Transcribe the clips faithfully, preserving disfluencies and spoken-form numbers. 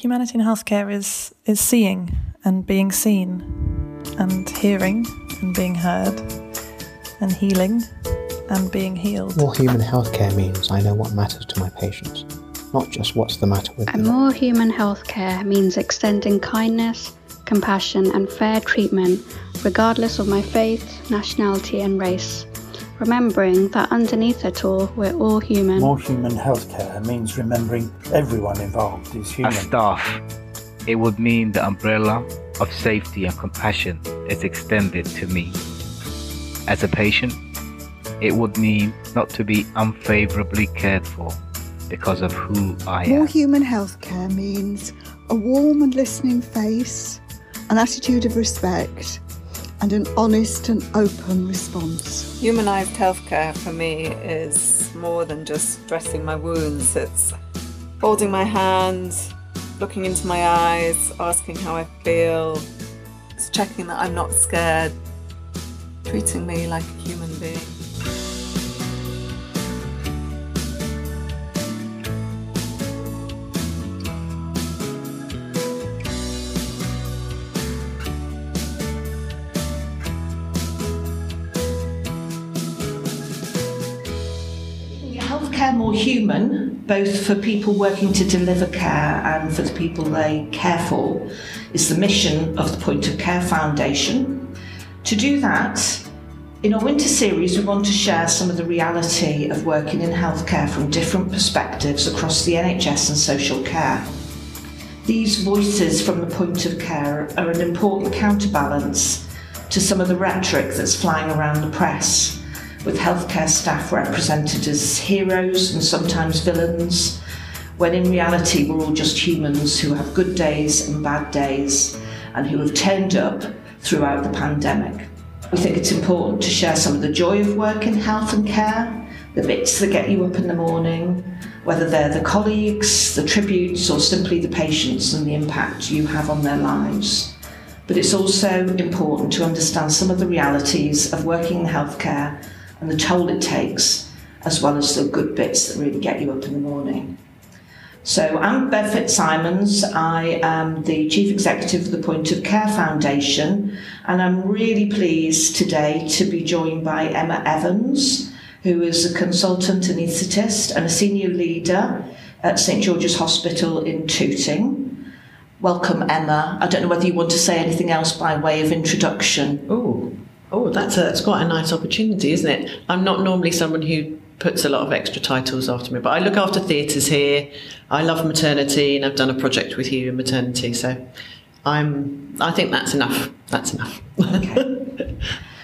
Humanity in healthcare is, is seeing and being seen, and hearing and being heard, and healing and being healed. More human healthcare means I know what matters to my patients, not just what's the matter with and them. More human healthcare means extending kindness, compassion and fair treatment regardless of my faith, nationality and race. Remembering that underneath it all, we're all human. More human healthcare means remembering everyone involved is human. As staff, it would mean the umbrella of safety and compassion is extended to me. As a patient, it would mean not to be unfavourably cared for because of who I am. More human healthcare means a warm and listening face, an attitude of respect, and an honest and open response. Humanised healthcare for me is more than just dressing my wounds. It's holding my hands, looking into my eyes, asking how I feel. It's checking that I'm not scared, treating me like a human being. Healthcare more human, both for people working to deliver care and for the people they care for, is the mission of the Point of Care Foundation. To do that, in our winter series we want to share some of the reality of working in healthcare from different perspectives across the N H S and social care. These voices from the Point of Care are an important counterbalance to some of the rhetoric that's flying around the press, with healthcare staff represented as heroes and sometimes villains, when in reality we're all just humans who have good days and bad days and who have turned up throughout the pandemic. We think it's important to share some of the joy of work in health and care, the bits that get you up in the morning, whether they're the colleagues, the tributes, or simply the patients and the impact you have on their lives. But it's also important to understand some of the realities of working in healthcare and the toll it takes, as well as the good bits that really get you up in the morning. So I'm Bev Fitzsimons. I am the Chief Executive of the Point of Care Foundation, and I'm really pleased today to be joined by Emma Evans, who is a consultant anaesthetist and a senior leader at St George's Hospital in Tooting. Welcome, Emma. I don't know whether you want to say anything else by way of introduction. Oh, oh, that's a, that's quite a nice opportunity, isn't it? I'm not normally someone who puts a lot of extra titles after me, but I look after theatres here. I love maternity, and I've done a project with you in maternity, so I'm. I think that's enough. That's enough. Okay.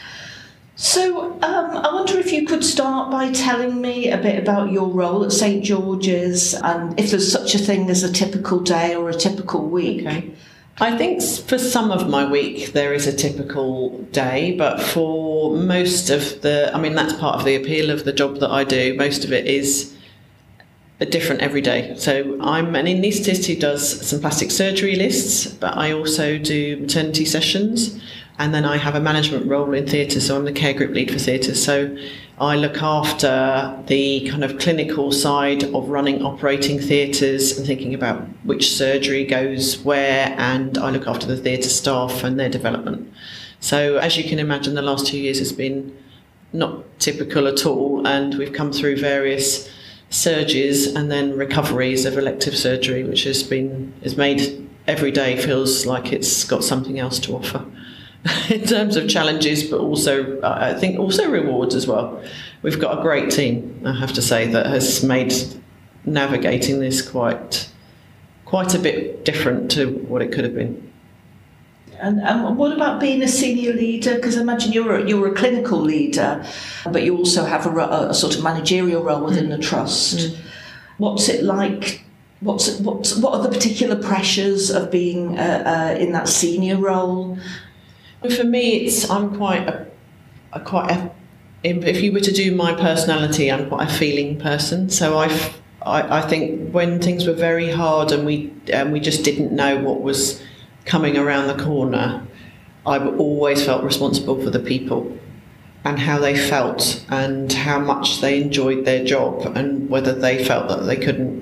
So um, I wonder if you could start by telling me a bit about your role at St George's, and if there's such a thing as a typical day or a typical week. Okay. I think for some of my week there is a typical day, but for most of the, I mean, that's part of the appeal of the job that I do. Most of it is a different every day. So I'm an anaesthetist who does some plastic surgery lists, but I also do maternity sessions, and then I have a management role in theatre, so I'm the care group lead for theatre. So I look after the kind of clinical side of running operating theatres and thinking about which surgery goes where, and I look after the theatre staff and their development. So as you can imagine, the last two years has been not typical at all, and we've come through various surges and then recoveries of elective surgery, which has been has made every day feels like it's got something else to offer. In terms of challenges, but also uh, I think also rewards as well. We've got a great team, I have to say, that has made navigating this quite quite a bit different to what it could have been. And, and what about being a senior leader? Because I imagine you're a, you're a clinical leader, but you also have a, a sort of managerial role within mm. the trust. Mm. What's it like? What's what's what are the particular pressures of being uh, uh, in that senior role? For me, it's I'm quite a, a quite a, if you were to do my personality, I'm quite a feeling person. So I've, I I think when things were very hard and we and we just didn't know what was coming around the corner, I always felt responsible for the people and how they felt and how much they enjoyed their job and whether they felt that they couldn't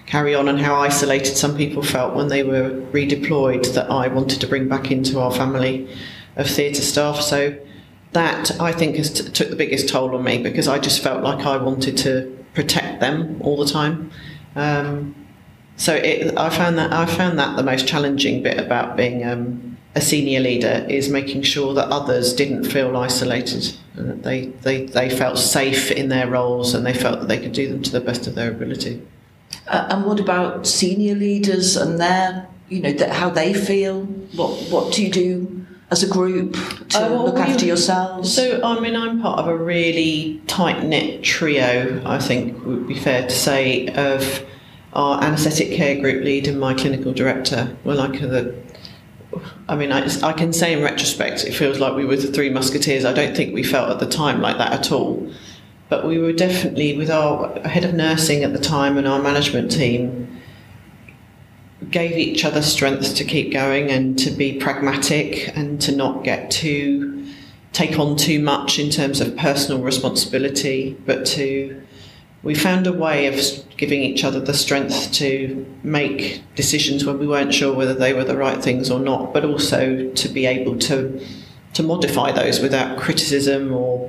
carry on, and how isolated some people felt when they were redeployed, that I wanted to bring back into our family of theatre staff. So that, I think, has t- took the biggest toll on me, because I just felt like I wanted to protect them all the time. Um, so it, I found that I found that the most challenging bit about being um, a senior leader, is making sure that others didn't feel isolated, and that they, they, they felt safe in their roles, and they felt that they could do them to the best of their ability. Uh, and what about senior leaders and their, you know, that how they feel? What what do you do as a group to uh, well, look we, after yourselves? So, I mean, I'm part of a really tight-knit trio, I think would be fair to say, of our anaesthetic care group lead and my clinical director. We're like the, I mean, I, I can say in retrospect, it feels like we were the Three Musketeers. I don't think we felt at the time like that at all. But we were definitely, with our head of nursing at the time and our management team, gave each other strength to keep going and to be pragmatic and to not get too, take on too much in terms of personal responsibility, but to, we found a way of giving each other the strength to make decisions when we weren't sure whether they were the right things or not, but also to be able to, to modify those without criticism or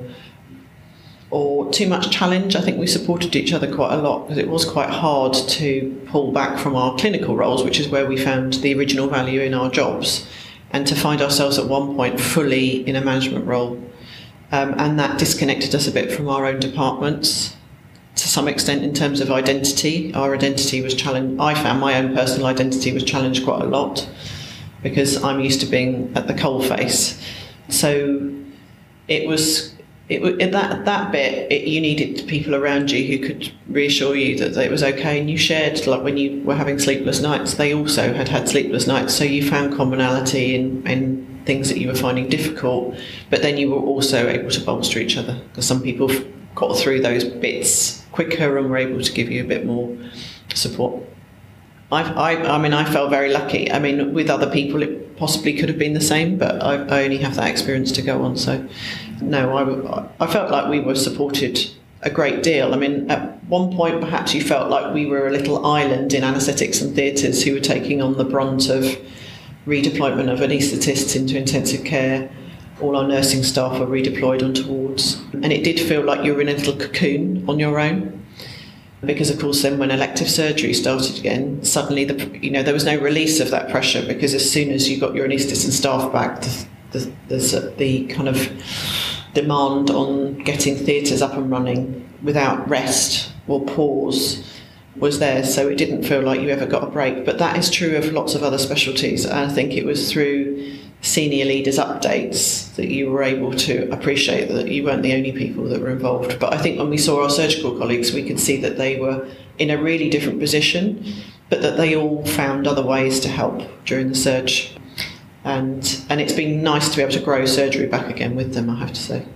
or too much challenge. I think we supported each other quite a lot, because it was quite hard to pull back from our clinical roles, which is where we found the original value in our jobs, and to find ourselves at one point fully in a management role. Um, and that disconnected us a bit from our own departments to some extent in terms of identity. Our identity was challenged. I found my own personal identity was challenged quite a lot, because I'm used to being at the coalface. So it was It, it, that that bit, it, you needed people around you who could reassure you that it was okay, and you shared, like when you were having sleepless nights, they also had had sleepless nights, so you found commonality in, in things that you were finding difficult, but then you were also able to bolster each other, because some people got through those bits quicker and were able to give you a bit more support. I, I, I mean, I felt very lucky. I mean, with other people, it possibly could have been the same, but I, I only have that experience to go on. So, no, I, I felt like we were supported a great deal. I mean, at one point, perhaps you felt like we were a little island in anaesthetics and theatres who were taking on the brunt of redeployment of anaesthetists into intensive care. All our nursing staff were redeployed onto wards. And it did feel like you were in a little cocoon on your own. Because, of course, then when elective surgery started again, suddenly the you know there was no release of that pressure, because as soon as you got your anaesthetist and staff back, the, the, the, the kind of demand on getting theatres up and running without rest or pause was there. So it didn't feel like you ever got a break. But that is true of lots of other specialties. And I think it was through senior leaders' updates that you were able to appreciate that you weren't the only people that were involved. But I think when we saw our surgical colleagues, we could see that they were in a really different position, but that they all found other ways to help during the surge. And and it's been nice to be able to grow surgery back again with them, I have to say.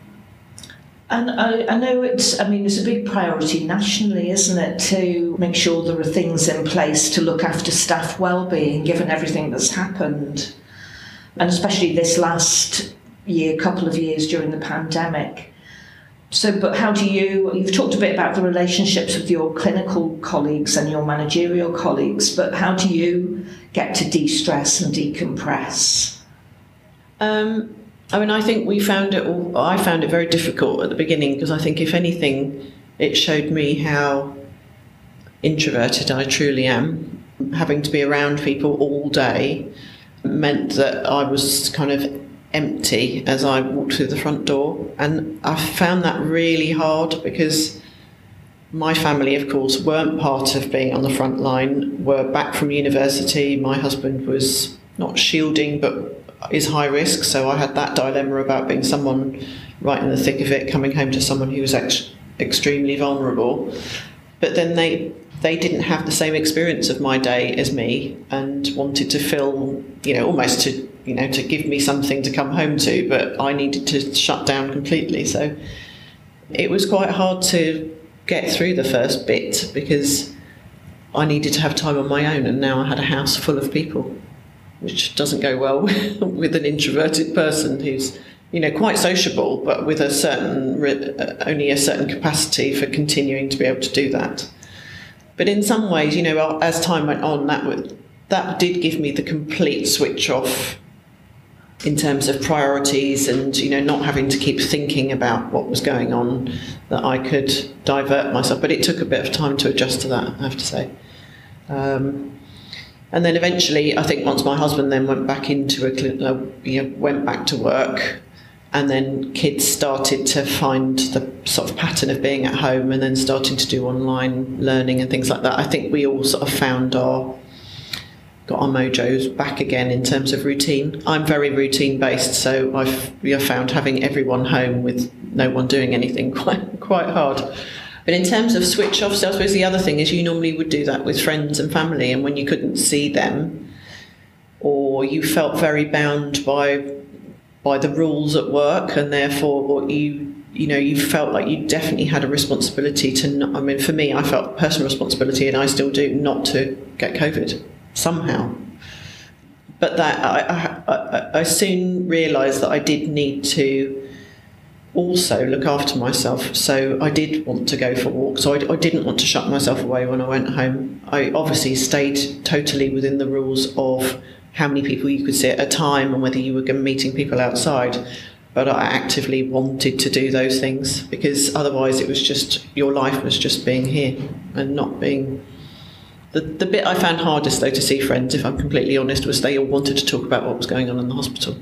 And I, I know it's, I mean, it's a big priority nationally, isn't it, to make sure there are things in place to look after staff well-being, given everything that's happened. And especially this last year, couple of years during the pandemic. So, but how do you, you've talked a bit about the relationships with your clinical colleagues and your managerial colleagues, but how do you get to de-stress and decompress? Um, I mean, I think we found it all, I found it very difficult at the beginning, because I think if anything, it showed me how introverted I truly am. Having to be around people all day meant that I was kind of empty as I walked through the front door, and I found that really hard, because my family, of course, weren't part of being on the front line, were back from university. My husband was not shielding but is high risk, so I had that dilemma about being someone right in the thick of it, coming home to someone who was ex- extremely vulnerable. But then they They didn't have the same experience of my day as me, and wanted to fill, you know, almost to, you know, to give me something to come home to, but I needed to shut down completely. So it was quite hard to get through the first bit, because I needed to have time on my own, and now I had a house full of people, which doesn't go well with an introverted person who's, you know, quite sociable, but with a certain, only a certain capacity for continuing to be able to do that. But in some ways, you know, as time went on, that would, that did give me the complete switch off in terms of priorities and, you know, not having to keep thinking about what was going on, that I could divert myself. But it took a bit of time to adjust to that, I have to say. Um, and then eventually, I think once my husband then went back into a clinic, uh, you know, went back to work, and then kids started to find the sort of pattern of being at home and then starting to do online learning and things like that, I think we all sort of found our, got our mojos back again in terms of routine. I'm very routine based, so I've you know, found having everyone home with no one doing anything quite quite hard. But in terms of switch off, so I suppose the other thing is you normally would do that with friends and family, and when you couldn't see them, or you felt very bound by by the rules at work, and therefore you you know you felt like you definitely had a responsibility to not, I mean for me I felt personal responsibility, and I still do, not to get COVID somehow. But that I, I, I soon realised that I did need to also look after myself, so I did want to go for walks. So I, I didn't want to shut myself away when I went home. I obviously stayed totally within the rules of how many people you could see at a time and whether you were meeting people outside. But I actively wanted to do those things, because otherwise it was just, your life was just being here and not being... The, the bit I found hardest, though, to see friends, if I'm completely honest, was they all wanted to talk about what was going on in the hospital.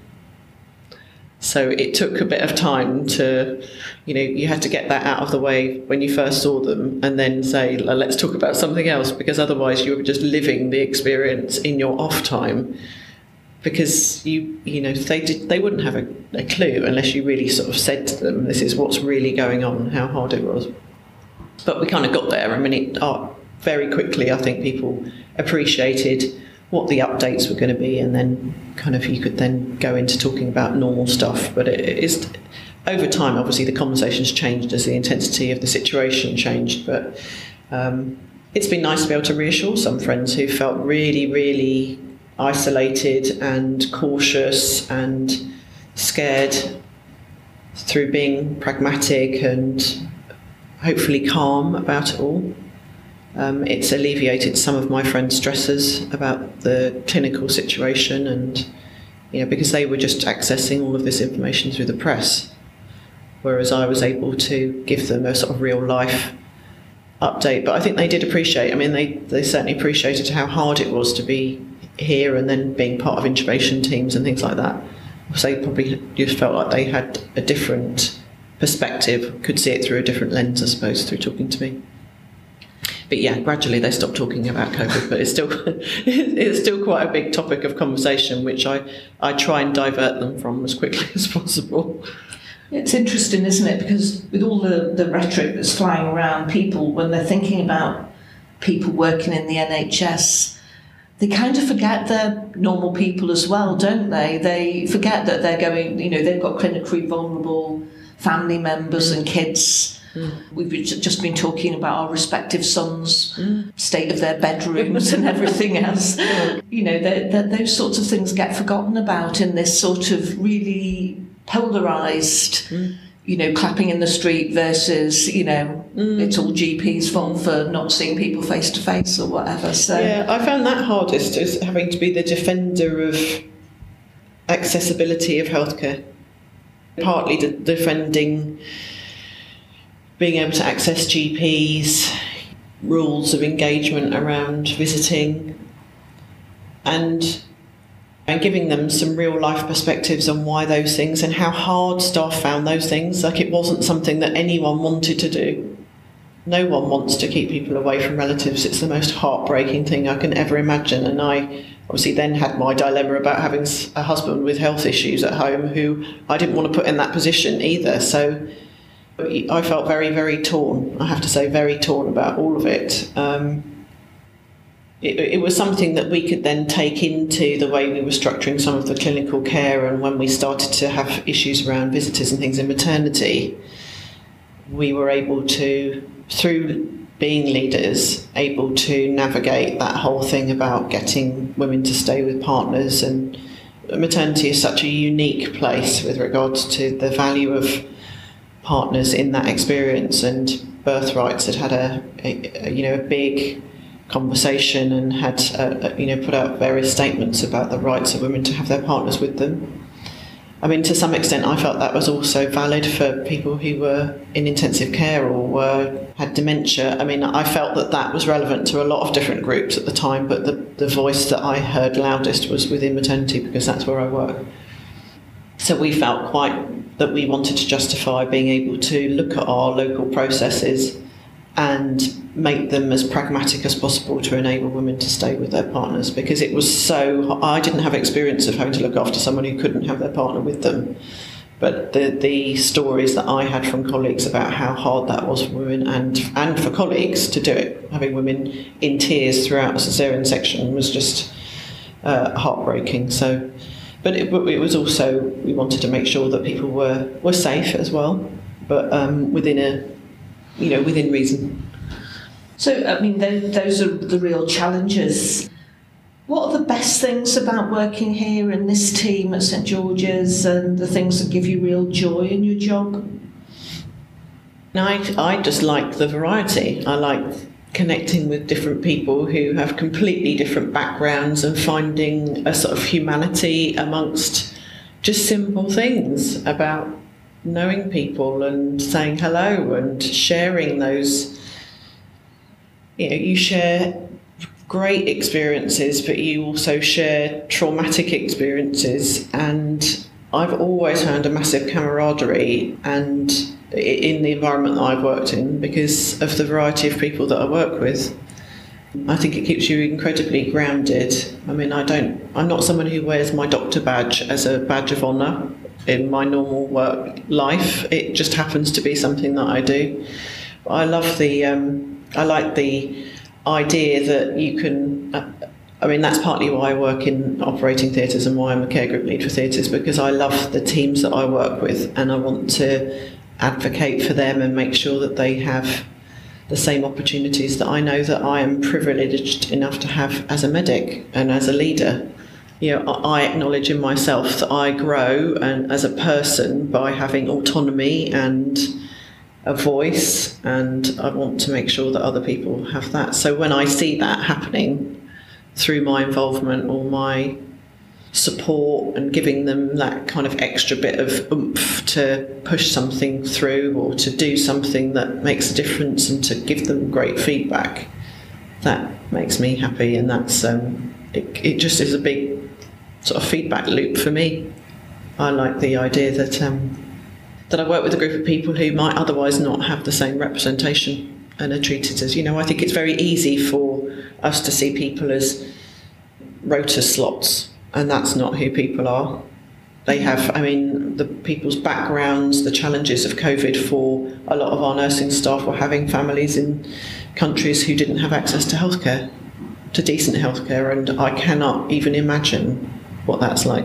So it took a bit of time to, you know, you had to get that out of the way when you first saw them, and then say, let's talk about something else, because otherwise you were just living the experience in your off time, because you, you know, they did, they wouldn't have a, a clue unless you really sort of said to them, this is what's really going on, how hard it was. But we kind of got there. I mean, it, oh, very quickly, I think people appreciated what the updates were going to be, and then kind of you could then go into talking about normal stuff. But it is, over time, obviously the conversations changed as the intensity of the situation changed. But um, it's been nice to be able to reassure some friends who felt really, really isolated and cautious and scared, through being pragmatic and hopefully calm about it all. Um, it's alleviated some of my friends' stresses about the clinical situation, and you know, because they were just accessing all of this information through the press, whereas I was able to give them a sort of real life update. But I think they did appreciate, I mean, they, they certainly appreciated how hard it was to be here and then being part of intubation teams and things like that. So they probably just felt like they had a different perspective, could see it through a different lens, I suppose, through talking to me. But yeah, gradually they stopped talking about COVID, but it's still it's still quite a big topic of conversation, which I, I try and divert them from as quickly as possible. It's interesting, isn't it? Because with all the, the rhetoric that's flying around, people, when they're thinking about people working in the N H S, they kind of forget they're normal people as well, don't they? They forget that they're going, you know, they've got clinically vulnerable family members and kids. Mm. We've just been talking about our respective sons' mm. state of their bedrooms and everything else. You know, they're, they're, those sorts of things get forgotten about in this sort of really polarised, mm. you know, clapping in the street versus, you know, mm. it's all G P's fault for not seeing people face to face or whatever. So yeah, I found that hardest, is having to be the defender of accessibility of healthcare. Partly de- defending being able to access G Ps, rules of engagement around visiting, and, and giving them some real life perspectives on why those things and how hard staff found those things. Like, it wasn't something that anyone wanted to do. No one wants to keep people away from relatives. It's the most heartbreaking thing I can ever imagine. And I obviously then had my dilemma about having a husband with health issues at home who I didn't want to put in that position either. So I felt very, very torn, I have to say, very torn about all of it. Um, it. It was something that we could then take into the way we were structuring some of the clinical care, and when we started to have issues around visitors and things in maternity, we were able to, through being leaders, able to navigate that whole thing about getting women to stay with partners. And maternity is such a unique place with regards to the value of partners in that experience, and birthrights had had a, a you know a big conversation and had, uh, you know, put out various statements about the rights of women to have their partners with them. I mean, to some extent, I felt that was also valid for people who were in intensive care or were had dementia. I mean, I felt that that was relevant to a lot of different groups at the time, but the, the voice that I heard loudest was within maternity because that's where I work. So we felt quite that we wanted to justify being able to look at our local processes and make them as pragmatic as possible to enable women to stay with their partners, because it was so, I didn't have experience of having to look after someone who couldn't have their partner with them, but the the stories that I had from colleagues about how hard that was for women and and for colleagues to do it, having women in tears throughout a cesarean section was just uh, heartbreaking. So, but it, it was also, we wanted to make sure that people were, were safe as well, but um, within a, you know, within reason. So, I mean, those are the real challenges. What are the best things about working here in this team at St George's and the things that give you real joy in your job? I, I just like the variety. I like connecting with different people who have completely different backgrounds and finding a sort of humanity amongst just simple things about knowing people and saying hello and sharing those. You know, you share great experiences, but you also share traumatic experiences, and I've always found a massive camaraderie and in the environment that I've worked in because of the variety of people that I work with. I think it keeps you incredibly grounded. I mean, I don't, I'm not someone who wears my doctor badge as a badge of honour in my normal work life. It just happens to be something that I do. But I love the, um, I like the idea that you can, uh, I mean, that's partly why I work in operating theatres and why I'm a care group lead for theatres, because I love the teams that I work with and I want to advocate for them and make sure that they have the same opportunities that I know that I am privileged enough to have as a medic and as a leader. You know, I acknowledge in myself that I grow and as a person by having autonomy and a voice, and I want to make sure that other people have that. So when I see that happening through my involvement or my support and giving them that kind of extra bit of oomph to push something through or to do something that makes a difference and to give them great feedback, that makes me happy, and that's um, it, it just is a big sort of feedback loop for me. I like the idea that um, that I work with a group of people who might otherwise not have the same representation and are treated as, you know, I think it's very easy for us to see people as rota slots, and that's not who people are. They have, I mean, the people's backgrounds, the challenges of COVID for a lot of our nursing staff were having families in countries who didn't have access to healthcare, to decent healthcare, and I cannot even imagine what that's like.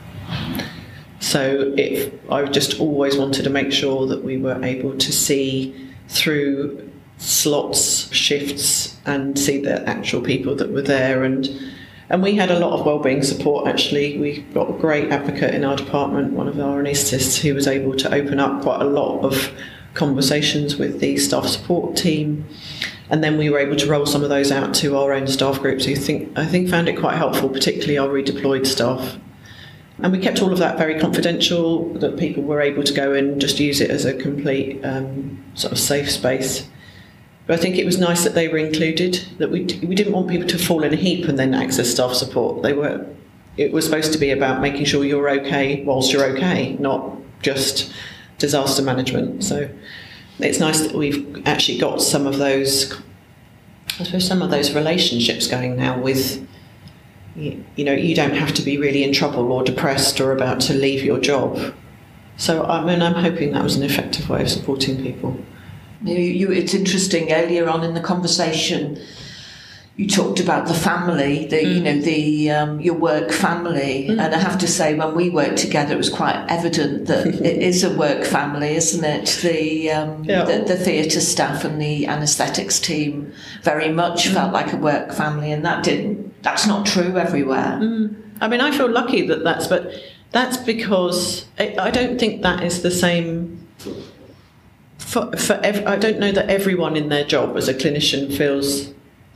So if I just always wanted to make sure that we were able to see through slots, shifts, and see the actual people that were there. And and we had a lot of wellbeing support, actually. We got a great advocate in our department, one of our anaesthetists, who was able to open up quite a lot of conversations with the staff support team. And then we were able to roll some of those out to our own staff groups who think I think found it quite helpful, particularly our redeployed staff. And we kept all of that very confidential, that people were able to go and just use it as a complete um, sort of safe space. But I think it was nice that they were included, that we we didn't want people to fall in a heap and then access staff support. They were, it was supposed to be about making sure you're okay whilst you're okay, not just disaster management. So it's nice that we've actually got some of those, I suppose, some of those relationships going now with, you know, you don't have to be really in trouble or depressed or about to leave your job. So I mean, I'm hoping that was an effective way of supporting people. You, you, it's interesting, earlier on in the conversation, you talked about the family, the mm. you know, the um, your work family, mm. and I have to say, when we worked together, it was quite evident that it is a work family, isn't it? The um, yeah. the, the theatre staff and the anaesthetics team very much mm. felt like a work family, and that didn't. That's not true everywhere. Mm. I mean, I feel lucky that that's, but that's because I, I don't think that is the same. For, for ev- I don't know that everyone in their job as a clinician feels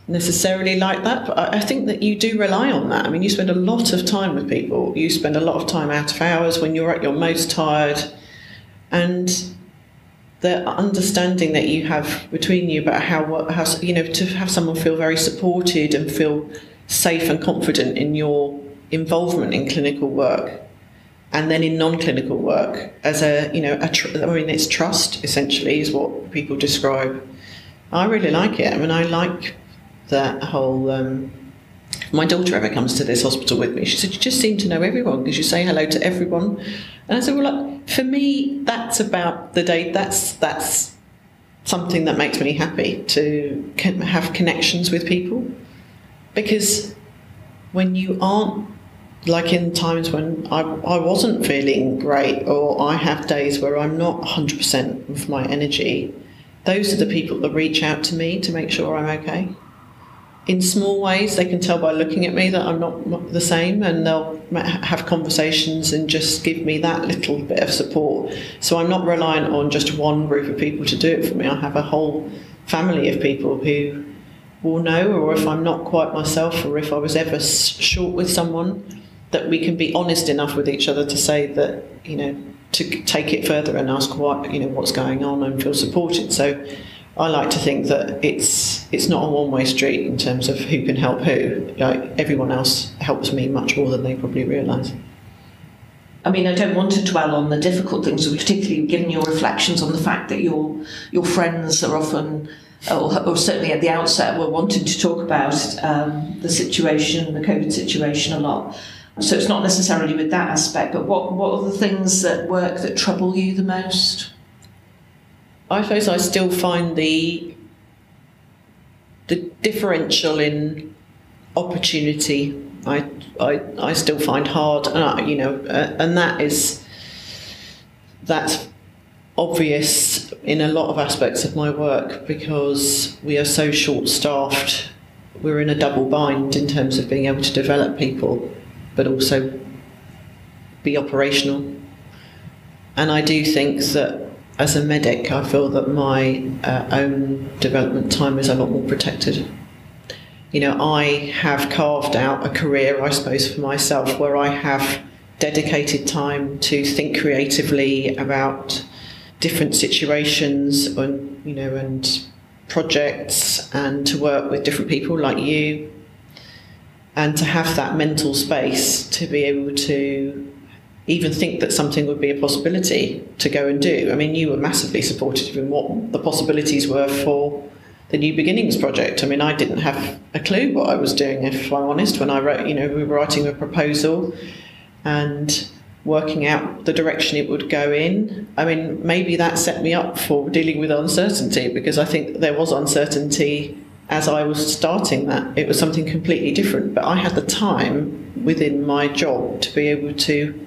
necessarily like that, but I, I think that you do rely on that. I mean, you spend a lot of time with people. You spend a lot of time out of hours when you're at your most tired, and the understanding that you have between you about how, how you know, to have someone feel very supported and feel safe and confident in your involvement in clinical work, and then in non-clinical work as a, you know, a tr- I mean, it's trust essentially is what people describe. I really like it. I mean, I like that whole. Um, my daughter ever comes to this hospital with me, she said, "You just seem to know everyone because you say hello to everyone." And I said, "Well, like, for me, that's about the day. That's that's something that makes me happy to have connections with people, because when you aren't." Like in times when I, I wasn't feeling great, or I have days where I'm not one hundred percent of my energy, those are the people that reach out to me to make sure I'm okay. In small ways, they can tell by looking at me that I'm not the same, and they'll have conversations and just give me that little bit of support. So I'm not reliant on just one group of people to do it for me. I have a whole family of people who will know, or if I'm not quite myself, or if I was ever short with someone, that we can be honest enough with each other to say that, you know, to take it further and ask what, you know, what's going on and feel supported. So I like to think that it's it's not a one-way street in terms of who can help who. Like, everyone else helps me much more than they probably realise. I mean, I don't want to dwell on the difficult things, particularly given your reflections on the fact that your your friends are often, or, or certainly at the outset, were wanting to talk about um, the situation, the COVID situation a lot. So it's not necessarily with that aspect, but what, what are the things at work that trouble you the most? I suppose I still find the the differential in opportunity. I I, I still find hard, and I, you know, uh, and that is that's obvious in a lot of aspects of my work, because we are so short-staffed. We're in a double bind in terms of being able to develop people, but also be operational. And I do think that as a medic, I feel that my uh, own development time is a lot more protected. You know, I have carved out a career, I suppose, for myself, where I have dedicated time to think creatively about different situations and, you know, and projects, and to work with different people like you, and to have that mental space to be able to even think that something would be a possibility to go and do. I mean, you were massively supportive in what the possibilities were for the New Beginnings project. I mean, I didn't have a clue what I was doing, if I'm honest, when I wrote, you know, we were writing a proposal and working out the direction it would go in. I mean, maybe that set me up for dealing with uncertainty, because I think there was uncertainty as I was starting that. It was something completely different, but I had the time within my job to be able to,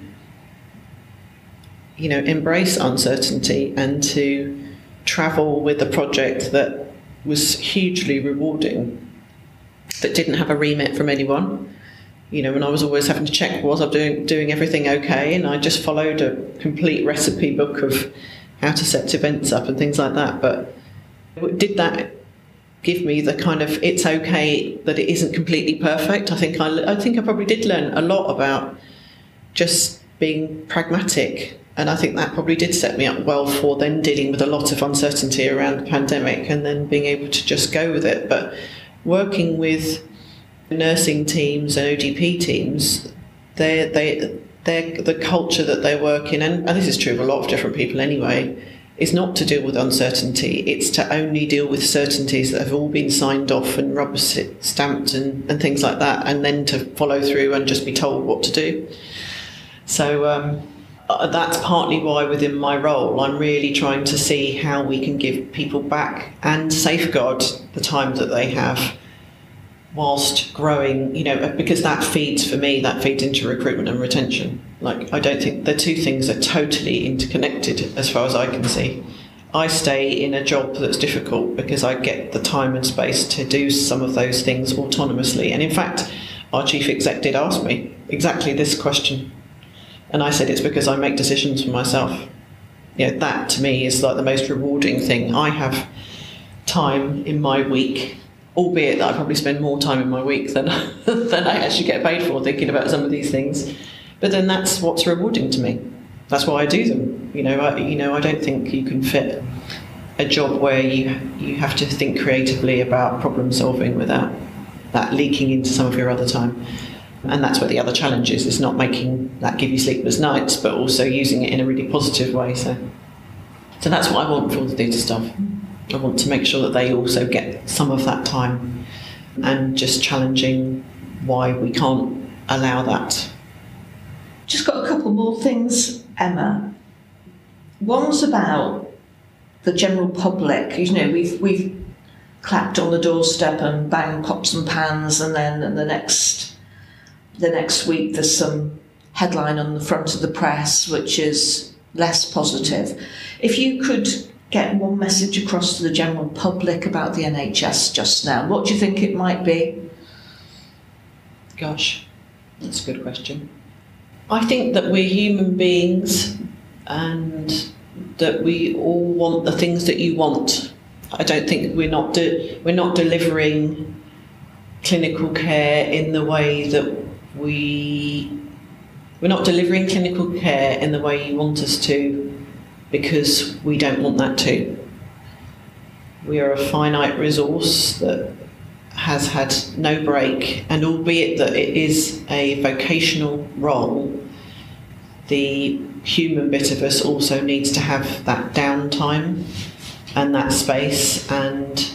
you know, embrace uncertainty and to travel with a project that was hugely rewarding, that didn't have a remit from anyone. You know, and I was always having to check, was I doing doing everything okay? And I just followed a complete recipe book of how to set events up and things like that. But did that give me the kind of, it's okay that it isn't completely perfect? I think I, I think I probably did learn a lot about just being pragmatic, and I think that probably did set me up well for then dealing with a lot of uncertainty around the pandemic, and then being able to just go with it. But working with nursing teams and O D P teams, they they they the culture that they work in, and, and this is true of a lot of different people anyway, is not to deal with uncertainty. It's to only deal with certainties that have all been signed off and rubber stamped and, and things like that, and then to follow through and just be told what to do. So um, that's partly why within my role I'm really trying to see how we can give people back and safeguard the time that they have whilst growing, you know, because that feeds, for me, that feeds into recruitment and retention. Like, I don't think the two things are totally interconnected as far as I can see. I stay in a job that's difficult because I get the time and space to do some of those things autonomously. And in fact, our chief exec did ask me exactly this question. And I said, it's because I make decisions for myself. You know, that to me is like the most rewarding thing. I have time in my week albeit that I probably spend more time in my week than than I actually get paid for thinking about some of these things. But then that's what's rewarding to me. That's why I do them. You know, I, you know, I don't think you can fit a job where you you have to think creatively about problem solving without that leaking into some of your other time. And that's where the other challenge is, is not making that give you sleepless nights, but also using it in a really positive way. So, so that's what I want for all the theatre staff. I want to make sure that they also get some of that time, and just challenging why we can't allow that. Just got a couple more things, Emma. One's about the general public. You know, we've we've clapped on the doorstep and banged pots and pans, and then and the next the next week there's some headline on the front of the press which is less positive. If you could get one message across to the general public about the N H S just now, what do you think it might be? Gosh, that's a good question. I think that we're human beings and that we all want the things that you want. I don't think we're not de- we're not delivering clinical care in the way that we we're not delivering clinical care in the way you want us to, because we don't want that to. We are a finite resource that has had no break, and albeit that it is a vocational role, the human bit of us also needs to have that downtime and that space. And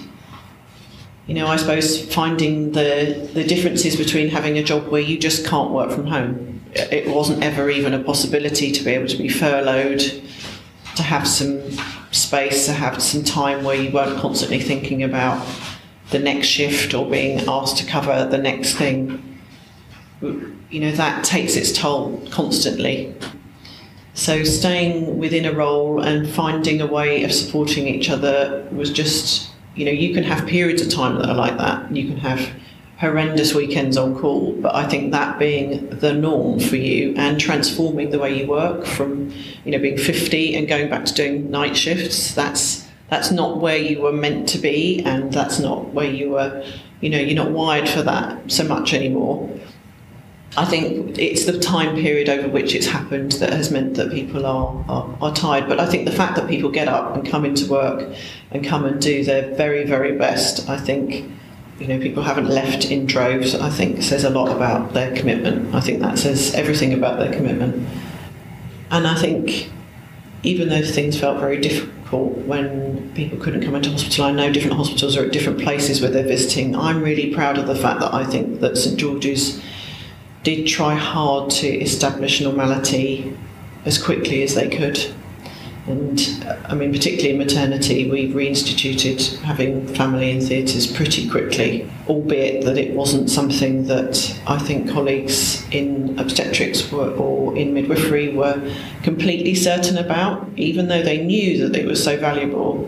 you know, I suppose finding the the differences between having a job where you just can't work from home. It wasn't ever even a possibility to be able to be furloughed, to have some space, to have some time where you weren't constantly thinking about the next shift or being asked to cover the next thing. You know, that takes its toll constantly. So staying within a role and finding a way of supporting each other was just, you know, you can have periods of time that are like that. You can have horrendous weekends on call, but I think that being the norm for you and transforming the way you work from, you know, being fifty and going back to doing night shifts, that's that's not where you were meant to be, and that's not where you were, you know, you're not wired for that so much anymore. I think it's the time period over which it's happened that has meant that people are, are, are tired. But I think the fact that people get up and come into work and come and do their very, very best, I think, you know, people haven't left in droves, I think says a lot about their commitment. I think that says everything about their commitment. And I think even though things felt very difficult when people couldn't come into hospital, I know different hospitals are at different places where they're visiting. I'm really proud of the fact that I think that St George's did try hard to establish normality as quickly as they could. And I mean, particularly in maternity, we reinstituted having family in theatres pretty quickly, albeit that it wasn't something that I think colleagues in obstetrics were, or in midwifery were completely certain about, even though they knew that it was so valuable.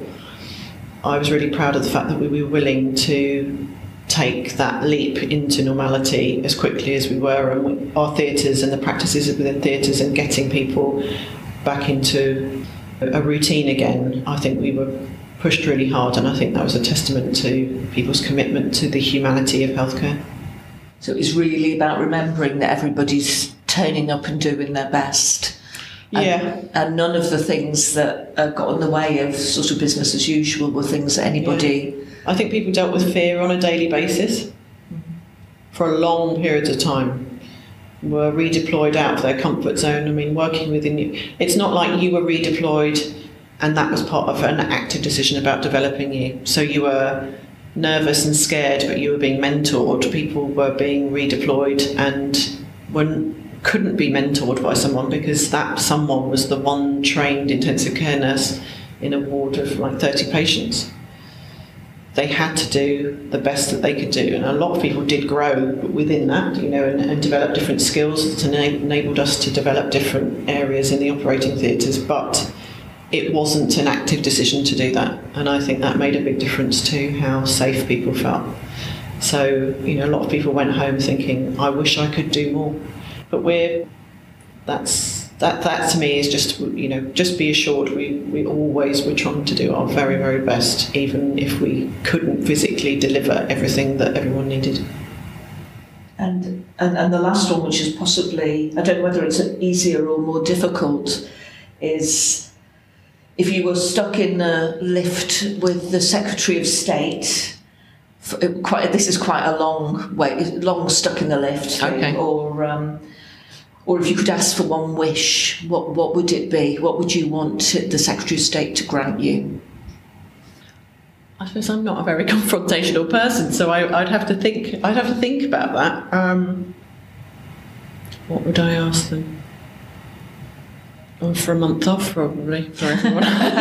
I was really proud of the fact that we were willing to take that leap into normality as quickly as we were, and we, our theatres and the practices within theatres and getting people back into a routine again. I think we were pushed really hard, and I think that was a testament to people's commitment to the humanity of healthcare. So it's really about remembering that everybody's turning up and doing their best. Yeah. And, and none of the things that uh, got in the way of sort of business as usual were things that anybody... Yeah. I think people dealt with fear on a daily basis for a long periods of time, were redeployed out of their comfort zone. I mean, working within you, it's not like you were redeployed and that was part of an active decision about developing you. So you were nervous and scared, but you were being mentored. People were being redeployed and were, couldn't be mentored by someone because that someone was the one trained intensive care nurse in a ward of like thirty patients. They had to do the best that they could do, and a lot of people did grow within that, you know, and, and develop different skills that enabled us to develop different areas in the operating theatres, but it wasn't an active decision to do that, and I think that made a big difference to how safe people felt. So, you know, a lot of people went home thinking, I wish I could do more, but we're, that's that that to me is just, you know, just be assured we, we always were trying to do our very, very best, even if we couldn't physically deliver everything that everyone needed. And, and and the last one, which is possibly, I don't know whether it's easier or more difficult, is if you were stuck in a lift with the Secretary of State. Quite, this is quite a long way, long stuck in the lift. Okay. Or um, or if you could ask for one wish, what what would it be? What would you want the Secretary of State to grant you? I suppose I'm not a very confrontational person, so I, I'd have to think. I'd have to think about that. Um, what would I ask them? Oh, for a month off, probably, for everyone.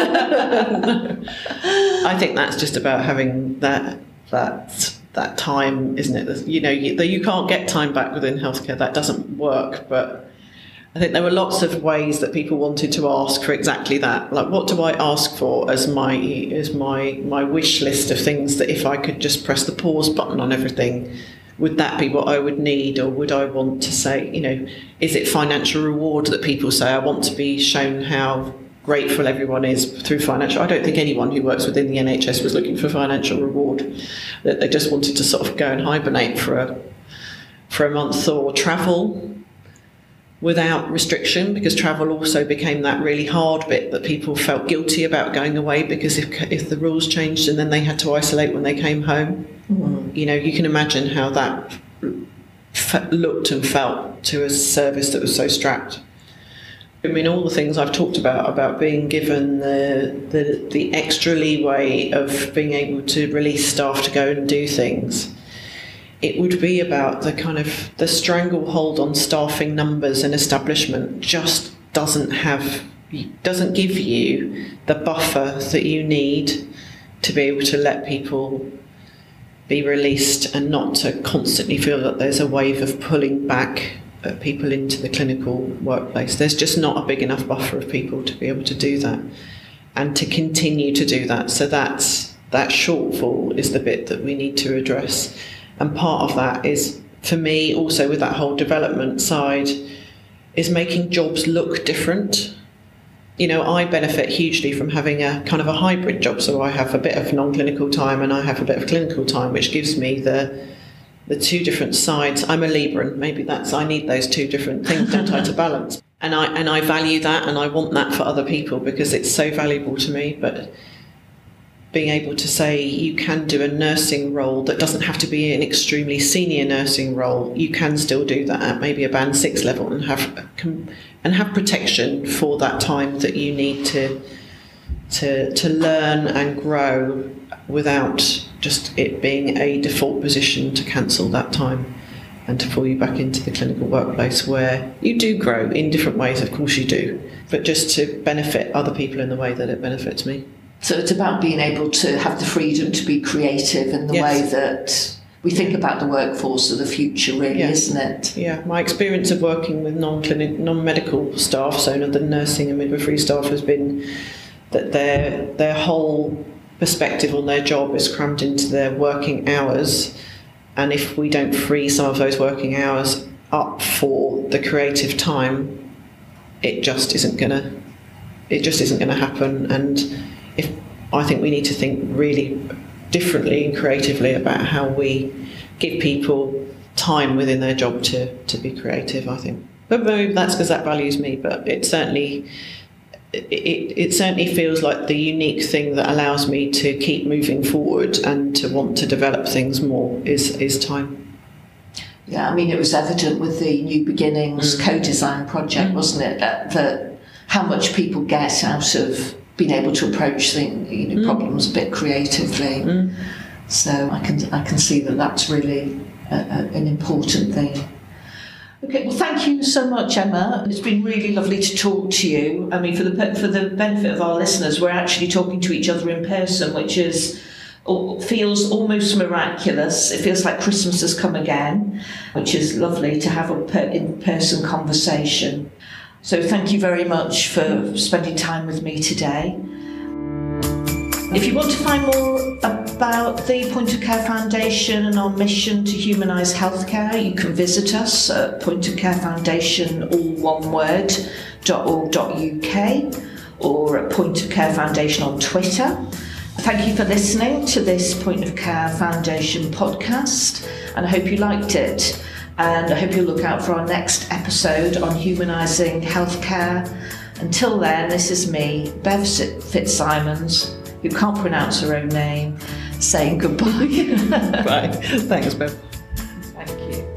No. I think that's just about having that that that time, isn't it? You know, you, you can't get time back within healthcare. That doesn't work. But I think there were lots of ways that people wanted to ask for exactly that. Like, what do I ask for as my as my my wish list of things that if I could just press the pause button on everything, would that be what I would need? Or would I want to say, you know, is it financial reward that people say, I want to be shown how grateful everyone is through financial? I don't think anyone who works within the N H S was looking for financial reward. That they just wanted to sort of go and hibernate for a for a month, or travel without restriction, because travel also became that really hard bit that people felt guilty about going away, because if if the rules changed and then they had to isolate when they came home, mm-hmm. you know, you can imagine how that f- looked and felt to a service that was so strapped. I mean, all the things I've talked about, about being given the, the the extra leeway of being able to release staff to go and do things, it would be about the kind of the stranglehold on staffing numbers and establishment just doesn't have, doesn't give you the buffer that you need to be able to let people be released and not to constantly feel that there's a wave of pulling back people into the clinical workplace. There's just not a big enough buffer of people to be able to do that and to continue to do that. So that's that shortfall is the bit that we need to address. And part of that is, for me, also with that whole development side, is making jobs look different. You know, I benefit hugely from having a kind of a hybrid job. So I have a bit of non-clinical time and I have a bit of clinical time, which gives me the the two different sides. I'm a Libran. Maybe that's, I need those two different things, don't I, to balance. And I and I value that, and I want that for other people because it's so valuable to me. But being able to say you can do a nursing role that doesn't have to be an extremely senior nursing role, you can still do that at maybe a band six level and have and have protection for that time that you need to to to learn and grow without just it being a default position to cancel that time and to pull you back into the clinical workplace where you do grow in different ways, of course you do, but just to benefit other people in the way that it benefits me. So it's about being able to have the freedom to be creative in the yes. way that we think about the workforce of the future, really, yeah. isn't it? Yeah, my experience of working with non-clinic, non-medical staff, so the nursing and midwifery staff, has been that their their whole perspective on their job is crammed into their working hours, and if we don't free some of those working hours up for the creative time, it just isn't gonna it just isn't gonna happen. And if I think we need to think really differently and creatively about how we give people time within their job to to be creative, I think. But maybe that's because that values me, but it certainly It, it certainly feels like the unique thing that allows me to keep moving forward and to want to develop things more is, is time. Yeah, I mean, it was evident with the New Beginnings mm. co-design project, mm. wasn't it, that, that how much people get out of being able to approach things, you know, mm. problems a bit creatively. Mm. So I can I can see that that's really a, a, an important thing. Okay, well, thank you so much, Emma. It's been really lovely to talk to you. I mean, for the for the benefit of our listeners, we're actually talking to each other in person, which is feels almost miraculous. It feels like Christmas has come again, which is lovely to have a in-person conversation. So thank you very much for spending time with me today. If you want to find more about the Point of Care Foundation and our mission to humanise healthcare, you can visit us at Point of Care Foundation, all one word, .org.uk, or at Point of Care Foundation on Twitter. Thank you for listening to this Point of Care Foundation podcast, and I hope you liked it. And I hope you'll look out for our next episode on humanising healthcare. Until then, this is me, Bev Fitzsimons, who can't pronounce her own name, saying goodbye. Bye. Thanks, Bev. Thank you.